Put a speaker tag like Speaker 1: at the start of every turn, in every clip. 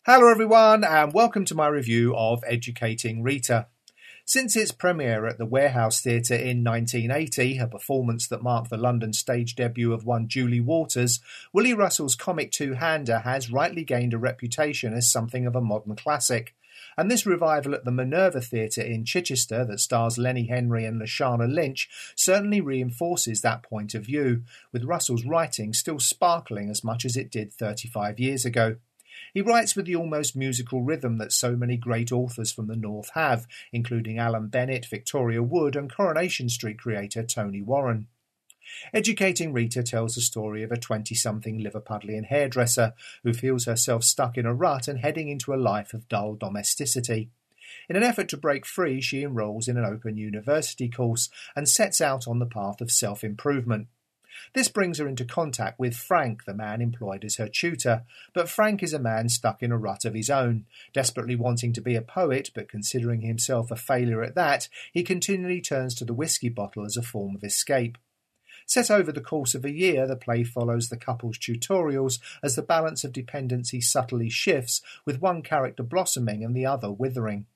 Speaker 1: Hello everyone and welcome to my review of Educating Rita. Since its premiere at the Warehouse Theatre in 1980, a performance that marked the London stage debut of one Julie Walters, Willie Russell's comic two-hander has rightly gained a reputation as something of a modern classic. And this revival at the Minerva Theatre in Chichester that stars Lenny Henry and Lashana Lynch certainly reinforces that point of view, with Russell's writing still sparkling as much as it did 35 years ago. He writes with the almost musical rhythm that so many great authors from the North have, including Alan Bennett, Victoria Wood and Coronation Street creator Tony Warren. Educating Rita tells the story of a 20-something Liverpudlian hairdresser who feels herself stuck in a rut and heading into a life of dull domesticity. In an effort to break free, she enrolls in an open university course and sets out on the path of self-improvement. This brings her into contact with Frank, the man employed as her tutor, but Frank is a man stuck in a rut of his own, desperately wanting to be a poet, but considering himself a failure at that, he continually turns to the whiskey bottle as a form of escape. Set over the course of a year, the play follows the couple's tutorials as the balance of dependency subtly shifts, with one character blossoming and the other withering.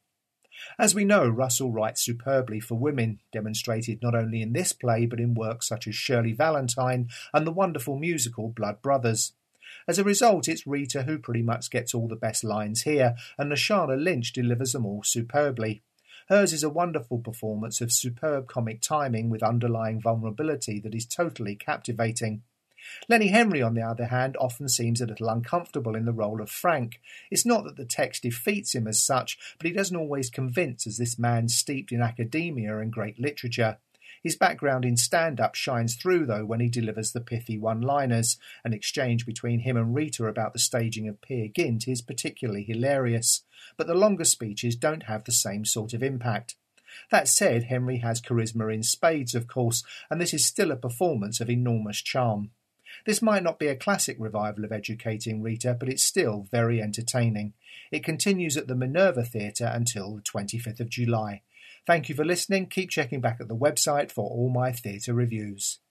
Speaker 1: As we know, Russell writes superbly for women, demonstrated not only in this play but in works such as Shirley Valentine and the wonderful musical Blood Brothers. As a result, it's Rita who pretty much gets all the best lines here, and Lashana Lynch delivers them all superbly. Hers is a wonderful performance of superb comic timing with underlying vulnerability that is totally captivating. Lenny Henry, on the other hand, often seems a little uncomfortable in the role of Frank. It's not that the text defeats him as such, but he doesn't always convince as this man steeped in academia and great literature. His background in stand-up shines through, though, when he delivers the pithy one-liners. An exchange between him and Rita about the staging of Peer Gynt is particularly hilarious, but the longer speeches don't have the same sort of impact. That said, Henry has charisma in spades, of course, and this is still a performance of enormous charm. This might not be a classic revival of Educating Rita, but it's still very entertaining. It continues at the Minerva Theatre until the 25th of July. Thank you for listening. Keep checking back at the website for all my theatre reviews.